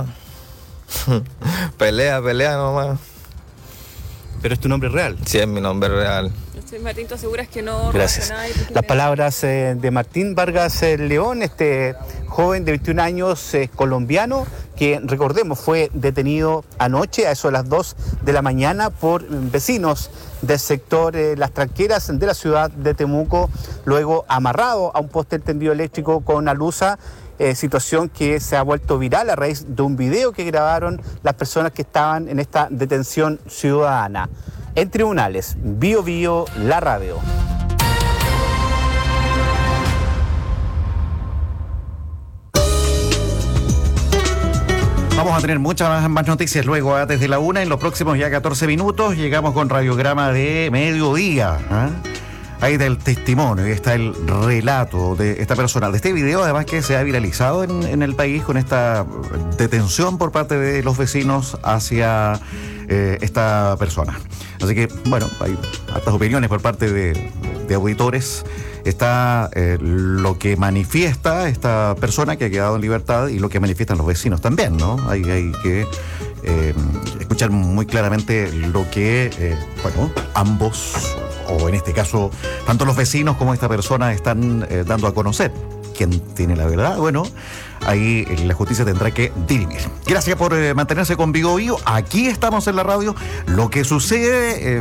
pelea, pelea nomás. ¿Pero es tu nombre real? Sí, es mi nombre real. Sí, Martín, ¿tú aseguras que no? Gracias. Las palabras eh, de Martín Vargas eh, León, este joven de veintiún años eh, colombiano, que recordemos fue detenido anoche a eso de las dos de la mañana por vecinos del sector eh, Las Tranqueras de la ciudad de Temuco, luego amarrado a un poste tendido eléctrico con alusa. Eh, situación que se ha vuelto viral a raíz de un video que grabaron las personas que estaban en esta detención ciudadana. En tribunales, Bio Bio, la radio. Vamos Vamos a tener muchas más, más noticias luego, ¿eh? Desde la una, en los próximos ya catorce minutos, llegamos con radiograma de mediodía. ¿eh? Ahí está el testimonio, ahí está el relato de esta persona, de este video además que se ha viralizado en, en el país con esta detención por parte de los vecinos hacia eh, esta persona. Así que, bueno, hay altas opiniones por parte de, de auditores. Está eh, lo que manifiesta esta persona que ha quedado en libertad y lo que manifiestan los vecinos también, ¿no? Hay, hay que eh, escuchar muy claramente lo que, eh, bueno, ambos, o en este caso, tanto los vecinos como esta persona están eh, dando a conocer. ¿Quién tiene la verdad? Bueno, ahí la justicia tendrá que dirimir. Gracias por eh, mantenerse con Vigo Vigo. Aquí estamos en la radio. Lo que sucede eh,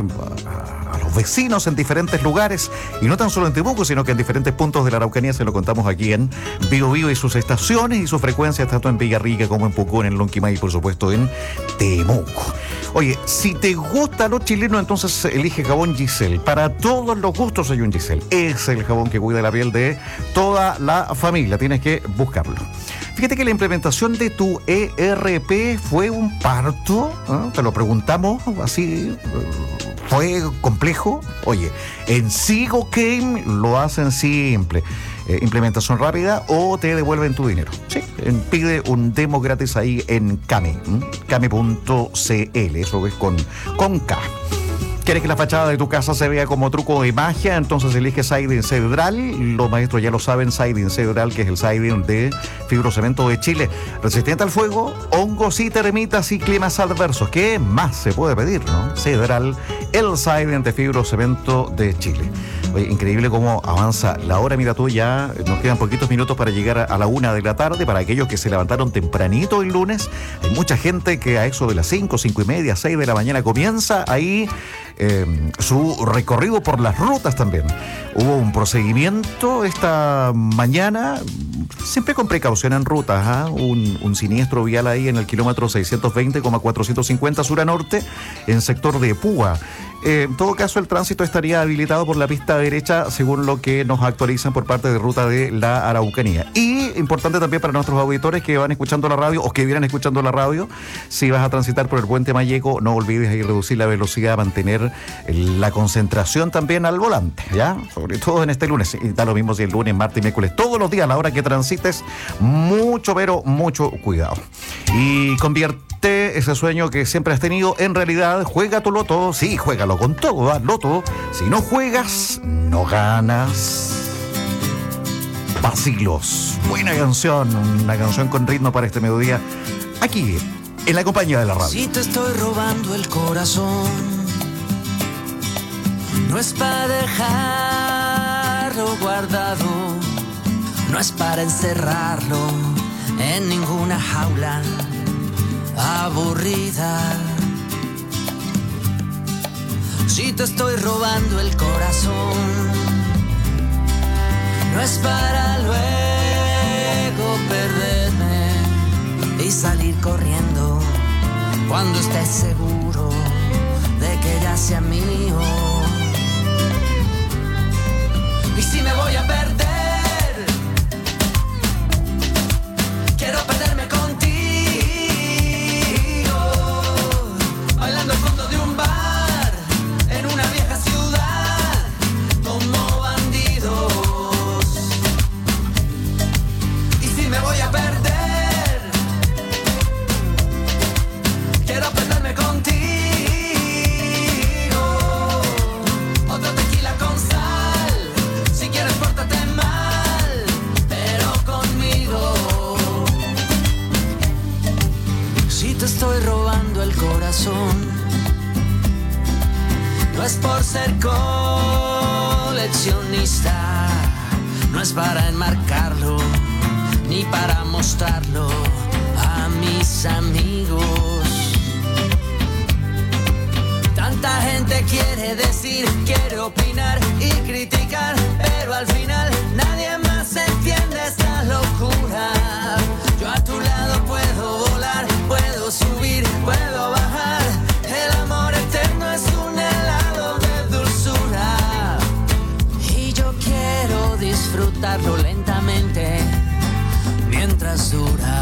a los vecinos en diferentes lugares, y no tan solo en Temuco, sino que en diferentes puntos de la Araucanía, se lo contamos aquí en Vigo Vigo y sus estaciones y sus frecuencias, tanto en Villarrica como en Pucón, en Lonquimay y por supuesto en Temuco. Oye, si te gusta lo chileno, entonces elige jabón Giselle. Para todos los gustos hay un Giselle. Es el jabón que cuida la piel de toda la familia. Tienes que buscarlo. Fíjate que la implementación de tu E R P fue un parto, ¿eh? Te lo preguntamos así, ¿fue complejo? Oye, en Sigo Game lo hacen simple. Eh, implementación rápida o te devuelven tu dinero. Sí, eh, pide un demo gratis ahí en Kame, kame punto c l, eso es con, con K. ¿Quieres que la fachada de tu casa se vea como truco de magia? Entonces elige Siding Cedral. Los maestros ya lo saben, Siding Cedral, que es el siding de fibrocemento de Chile. Resistente al fuego, hongos y termitas y climas adversos. ¿Qué más se puede pedir, no? Cedral, el siding de fibrocemento de Chile. Oye, increíble cómo avanza la hora. Mira tú, ya nos quedan poquitos minutos para llegar a la una de la tarde. Para aquellos que se levantaron tempranito el lunes, hay mucha gente que a eso de las cinco, cinco y media, seis de la mañana comienza ahí Eh, su recorrido por las rutas también. Hubo un procedimiento esta mañana, siempre con precaución en rutas, ¿eh? un, un siniestro vial ahí en el kilómetro seiscientos veinte, cuatrocientos cincuenta sur a norte, en sector de Púa. Eh, en todo caso, el tránsito estaría habilitado por la pista derecha, según lo que nos actualizan por parte de Ruta de la Araucanía. Y importante también para nuestros auditores que van escuchando la radio o que vienen escuchando la radio, si vas a transitar por el puente Mayeco, no olvides ahí reducir la velocidad, mantener la concentración también al volante, ¿ya? Sobre todo en este lunes. Y da lo mismo si el lunes, martes y miércoles, todos los días a la hora que transites, mucho, pero mucho cuidado. Y convierte ese sueño que siempre has tenido en realidad. Juega tu loto, sí, juégalo con todo, ¿eh? Loto. Si no juegas, no ganas. Vacilos, buena canción, una canción con ritmo para este mediodía, aquí, en la compañía de la radio. Si te estoy robando el corazón, no es para dejarlo guardado, no es para encerrarlo en ninguna jaula aburrida. Si te estoy robando el corazón, no es para luego perderme y salir corriendo cuando estés seguro de que ya sea mío. Y si me voy a perder, quiero perderme contigo, bailando al fondo de un bar, en una vieja ciudad, como bandidos. Y si me voy a perder, quiero perderme contigo, otro tequila con sal, si quieres pórtate mal, pero conmigo. Si te estoy robando el corazón, no es por ser coleccionista, no es para enmarcarlo, ni para mostrarlo a mis amigos. Tanta gente quiere decir, quiere opinar y criticar, pero al final nadie más entiende esta locura. Yo a tu lado puedo volar, puedo subir, puedo bajar. El amor eterno es un helado de dulzura y yo quiero disfrutarlo lentamente mientras dura.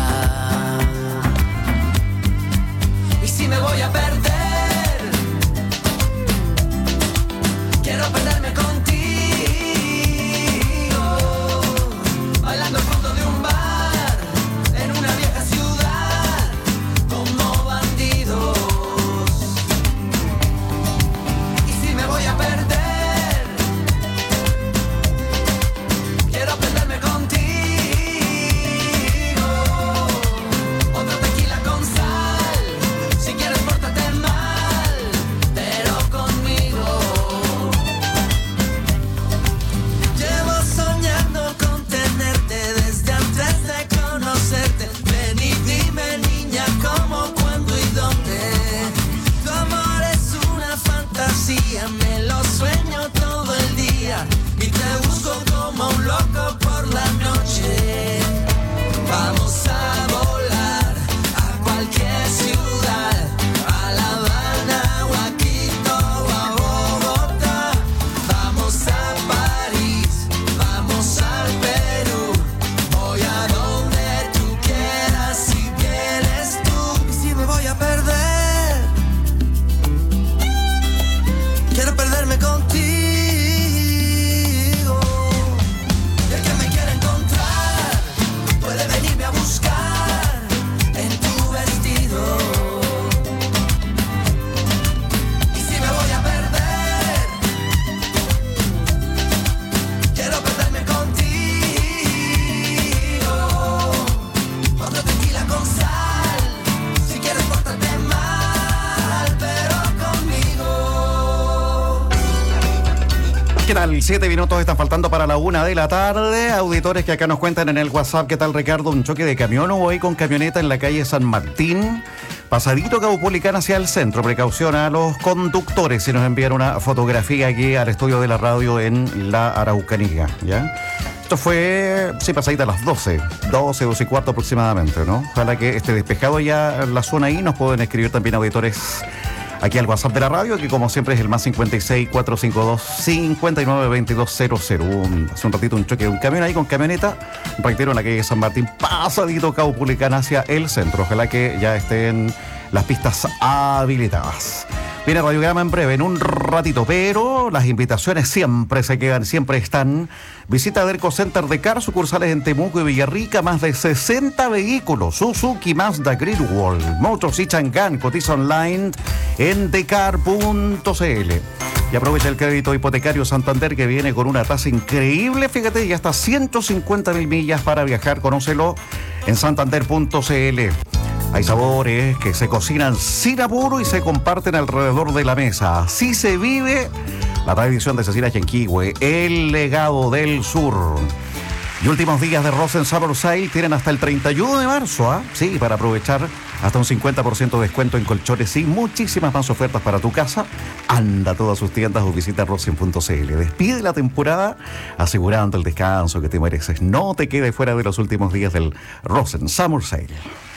tal? Siete minutos están faltando para la una de la tarde. Auditores que acá nos cuentan en el WhatsApp. ¿Qué tal, Ricardo? Un choque de camión hubo ahí con camioneta en la calle San Martín, pasadito Caupolicán hacia el centro. Precaución a los conductores. Y nos envían una fotografía aquí al estudio de la radio en la Araucanía, ¿ya? Esto fue, sí, pasadita a las doce, doce, doce y cuarto aproximadamente, ¿no? Ojalá que esté despejado ya la zona ahí. Nos pueden escribir también auditores aquí al WhatsApp de la radio, que como siempre es el más cincuenta y seis, cuatrocientos cincuenta y dos, cincuenta y nueve, veintidós, cero cero. Un, hace un ratito un choque de un camión ahí con camioneta, reitero, en la calle San Martín, pasadito Caupolicán hacia el centro. Ojalá que ya estén las pistas habilitadas. Viene Radiograma en breve, en un ratito, pero las invitaciones siempre se quedan, siempre están. Visita Derco Center de Car, sucursales en Temuco y Villarrica, más de sesenta vehículos, Suzuki, Mazda, Greatwall, Motors y Chang'an. Cotiza online en decar punto c l. Y aprovecha el crédito hipotecario Santander, que viene con una tasa increíble, fíjate, y hasta ciento cincuenta mil millas para viajar. Conócelo en santander punto c l. Hay sabores que se cocinan sin apuro y se comparten alrededor de la mesa. Así se vive la tradición de Cecilia Yanquihue, el legado del sur. Y últimos días de Rosen Summer Sale tienen hasta el treinta y uno de marzo, ¿ah? ¿eh? Sí, para aprovechar hasta un cincuenta por ciento de descuento en colchones y muchísimas más ofertas para tu casa. Anda a todas sus tiendas o visita rosen punto c l. Despide la temporada asegurando el descanso que te mereces. No te quedes fuera de los últimos días del Rosen Summer Sale.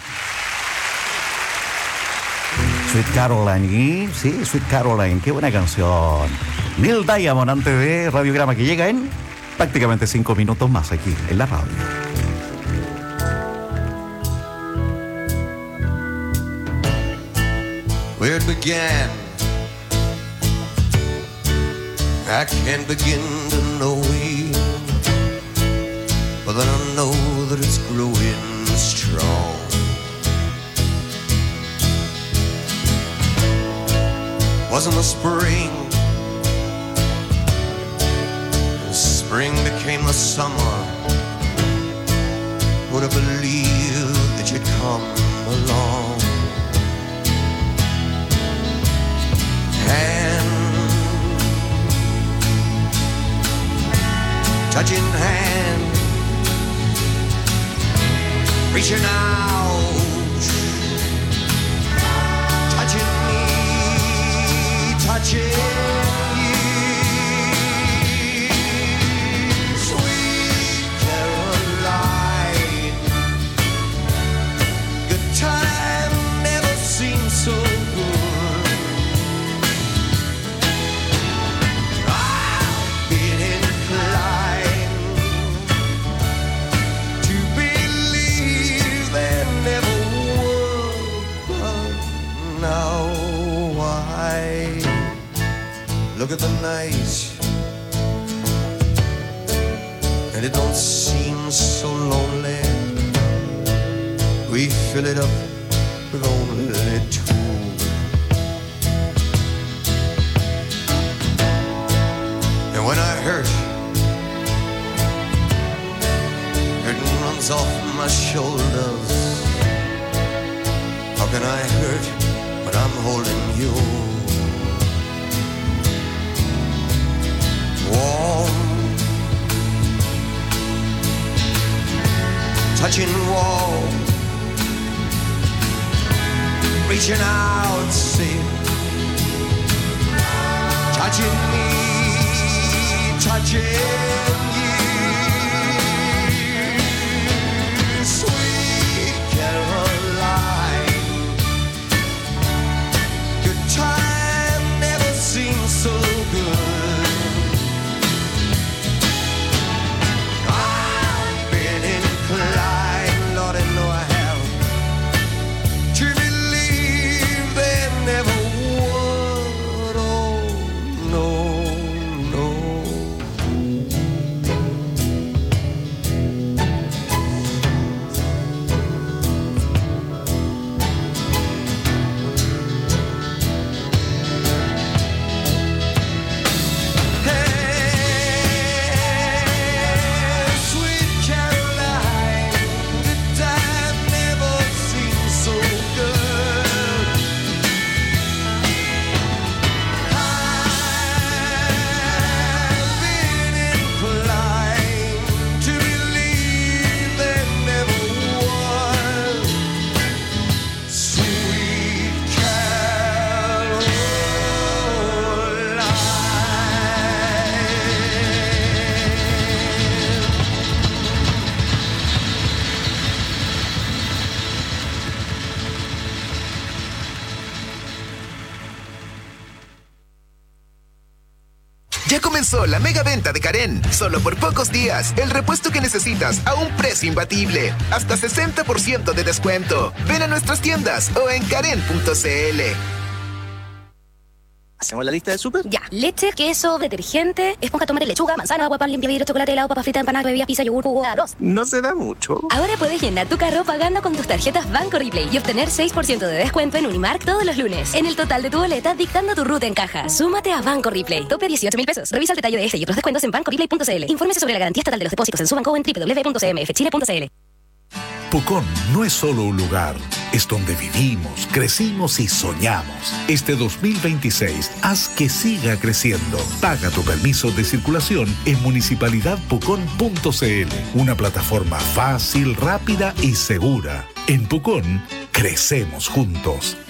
Sweet Caroline, y sí, Sweet Caroline, qué buena canción. Neil Diamond antes de Radiograma, que llega en prácticamente cinco minutos más aquí en la radio. Where it began, I can't begin to know it, but then I know that it's growing strong. Wasn't the spring, the spring became the summer. Would have believed that you'd come along. Hand, touching hand, reaching out, touching me, touching you. Sweet Caroline, good time never seemed so good. I've been inclined to believe there never was, but now I look at the night, and it don't seem so lonely. We fill it up with only two. And when I hurt, hurting runs off my shoulders. How can I hurt when I'm holding you? Warm, touching warm, reaching out, see, touching me, touching you. Sweet Caroline, good time never seems so good. Ya comenzó la mega venta de Karen. Solo por pocos días, el repuesto que necesitas a un precio imbatible. Hasta sesenta por ciento de descuento. Ven a nuestras tiendas o en karen punto c l. ¿Hacemos la lista del súper? Ya. Leche, queso, detergente, esponja, tomate, lechuga, manzana, agua, pan, limpia vidrio, chocolate, helado, papas fritas, empanadas, bebidas, pizza, yogur, jugo, arroz. No se da mucho. Ahora puedes llenar tu carro pagando con tus tarjetas Banco Replay y obtener seis por ciento de descuento en Unimark todos los lunes. En el total de tu boleta, dictando tu ruta en caja. Súmate a Banco Replay. Tope dieciocho mil pesos. Revisa el detalle de este y otros descuentos en banco replay punto c l. Infórmese sobre la garantía estatal de los depósitos en su banco o en doble u doble u doble u punto c m f chile punto c l. Pucón no es solo un lugar, es donde vivimos, crecimos y soñamos. Este dos mil veintiséis, haz que siga creciendo. Paga tu permiso de circulación en municipalidad pucón punto c l, una plataforma fácil, rápida y segura. En Pucón, crecemos juntos.